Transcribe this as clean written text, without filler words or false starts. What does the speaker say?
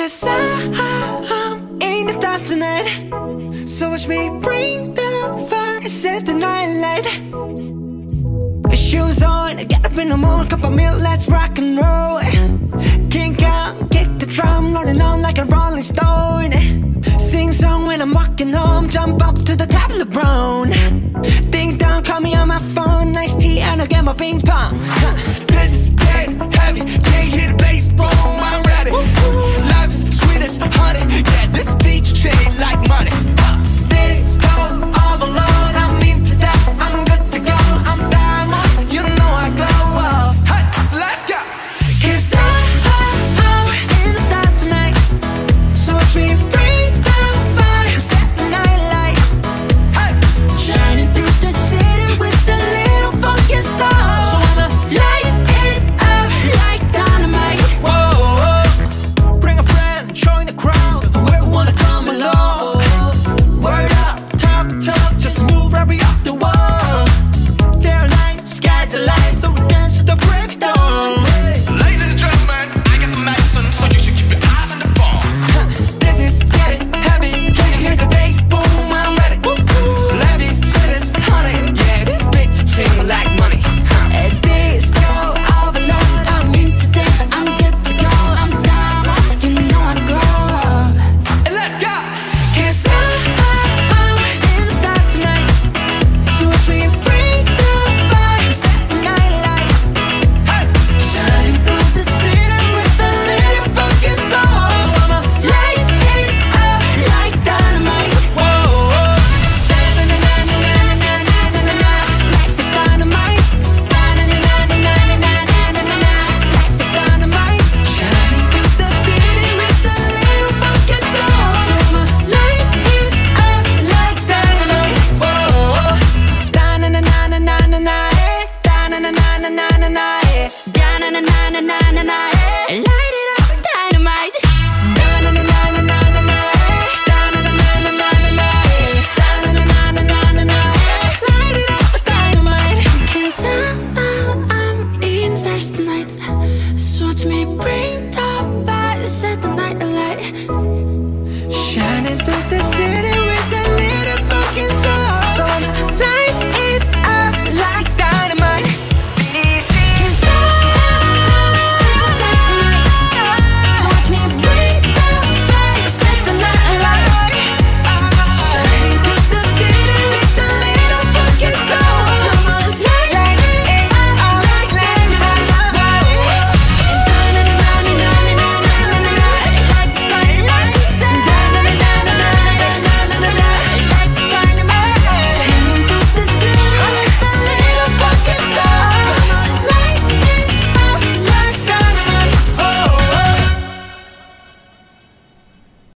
Cause I'm in the stars tonight. So watch me bring the fire, set the night light. Shoes on, get up in the morning, cup of milk, let's rock and roll. Kink out, kick the drum, rolling on like a rolling stone. Sing song when I'm walking home, jump up to the top of the brown. Ding dong, call me on my phone, nice tea and I'll get my ping pong.